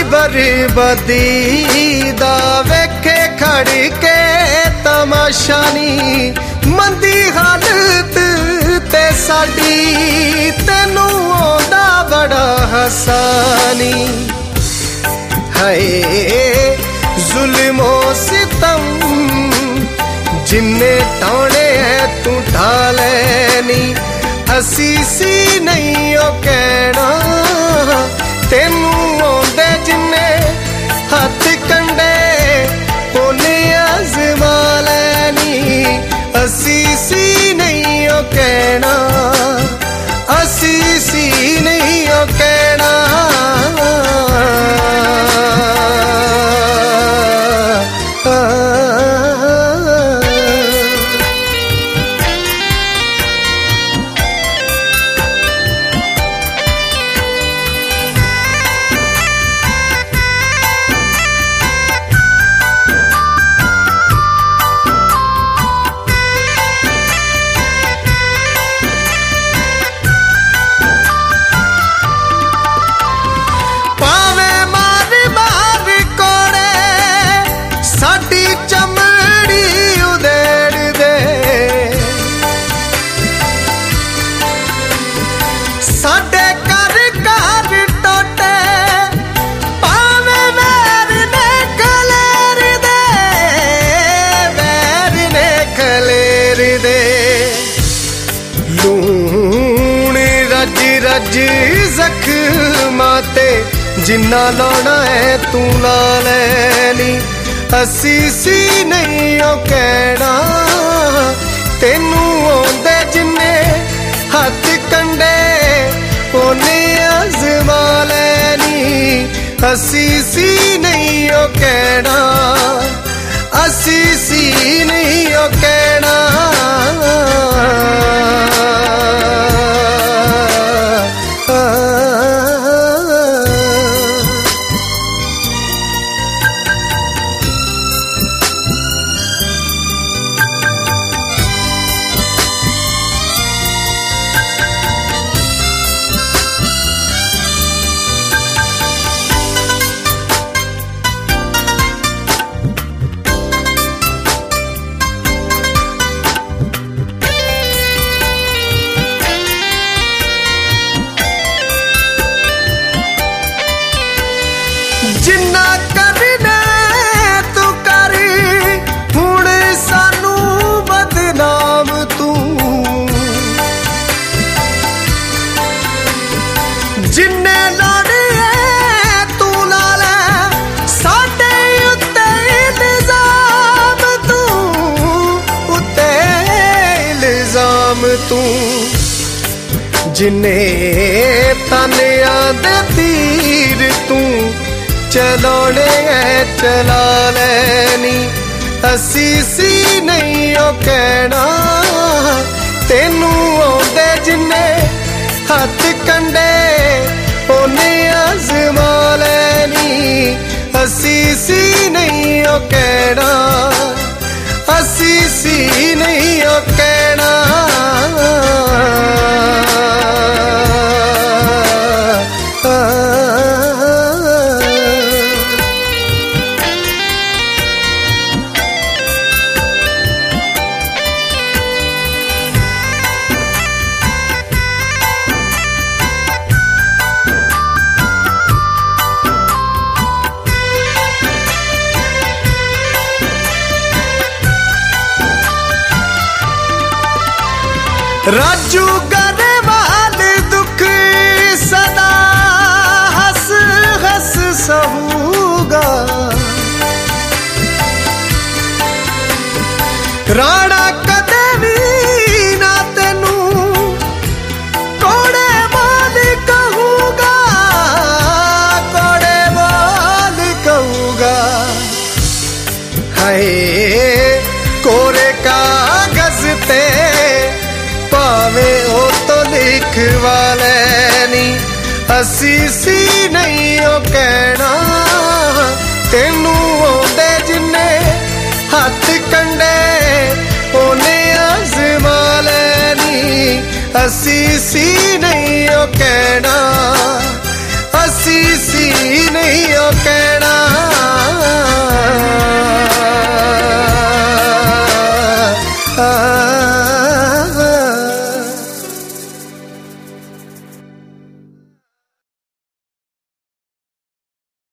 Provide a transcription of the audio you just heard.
बर्बादी दा वेखे खड़ के तमाशा नी मंदी हालत ते साडी तेनू आंदा बड़ा हसानी हाय जुल्मो सितम जिन्ने टाणे है तू ढालैनी असी सी नहीं ओ कहना तेनू आंदे जिन्ने हथ कंडे ओने आजमा लैनी असी सी नहीं ओ कहना असी सी नहीं ओ कहना रज जख्मा ते जिन्ना लाना है तू ला लैनी असी सी नहीं ओ कहना तेनू आंदे जिन्ने हथ कंडे ओने आजमा लैनी असी सी नहीं ओ कहना असी सी नहीं ओ कहना जिन्ना करना तू कर हुण सानू बदनाम तू जिन्ने लाने तू ला लै साडे उत्ते इल्जाम तू उत्ते इल्जाम तू जिन्ने तानिया दे तीर तू चलाने चला लैनी असी सी नहीं ओ कहना तेनू आंदे जिन्ने हथ कंडे ओने आजमा लैनी असी सी नहीं ओ कहना असी सी नहीं ओ कहना राजू गरवाल दुख सदा हंस हंस सहूगा राणा कदे भी ना तेनू कोड़े बोल कहूगा कोड़े बोल कहूगा हाय कोरे कागज ते पावे ओ तो लिखवा लैनी असी सी नहीं ओ कहना तेनू आंदे जिन्ने हथ कंडे ओने आजमा लैनी असी सी नहीं ओ कहना